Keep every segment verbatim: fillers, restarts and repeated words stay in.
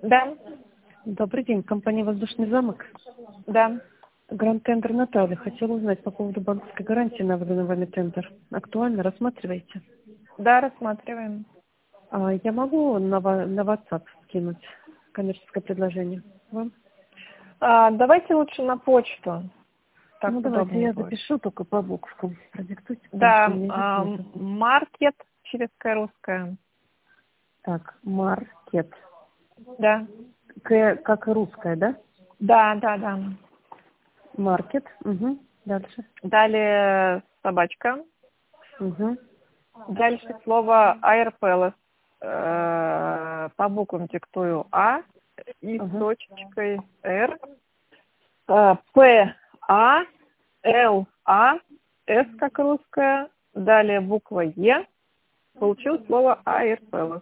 Да, Добрый день, компания «Воздушный замок». да. Гранд Тендер Наталья. Хотела узнать по поводу банковской гарантии на выданный вами тендер. Актуально? Рассматриваете? Да, рассматриваем. А я могу на, ва- на WhatsApp скинуть коммерческое предложение вам? А, давайте лучше на почту. Так Ну, давайте удобнее я будет. запишу только по буквам. Продиктуйте, потому что Да, у меня здесь а, нету. маркет через русская. Так, маркет. Да. К, как и русская, да? Да, да, да. Маркет. Угу. Дальше. Далее собачка. Угу. Дальше слово Airpalace. Э, по буквам диктую А и с Угу. точечкой Р. Э, П, А, Л, А, С как русская. Далее буква Е. Получилось слово Airpalace.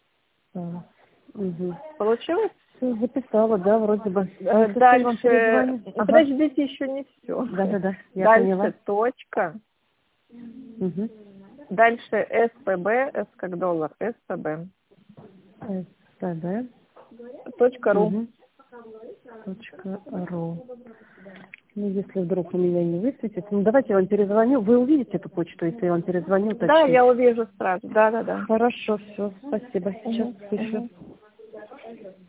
Угу. Получилось? Все, записала, да, вроде бы. Э, Если что, я вам Дальше, перезвоню. ну, Ага. подождите, еще не все. Да-да-да, я Дальше поняла. точка. Угу. Дальше СПБ, С как доллар, СПБ. СТД. Точка ру. Угу. Точка ру. Ну, если вдруг у меня не высветится, ну, давайте я вам перезвоню. Вы увидите эту почту, если я вам перезвоню, Да, уточню. я увижу сразу. Да, да, да. Хорошо, все, спасибо. Сейчас Угу, пишу. угу.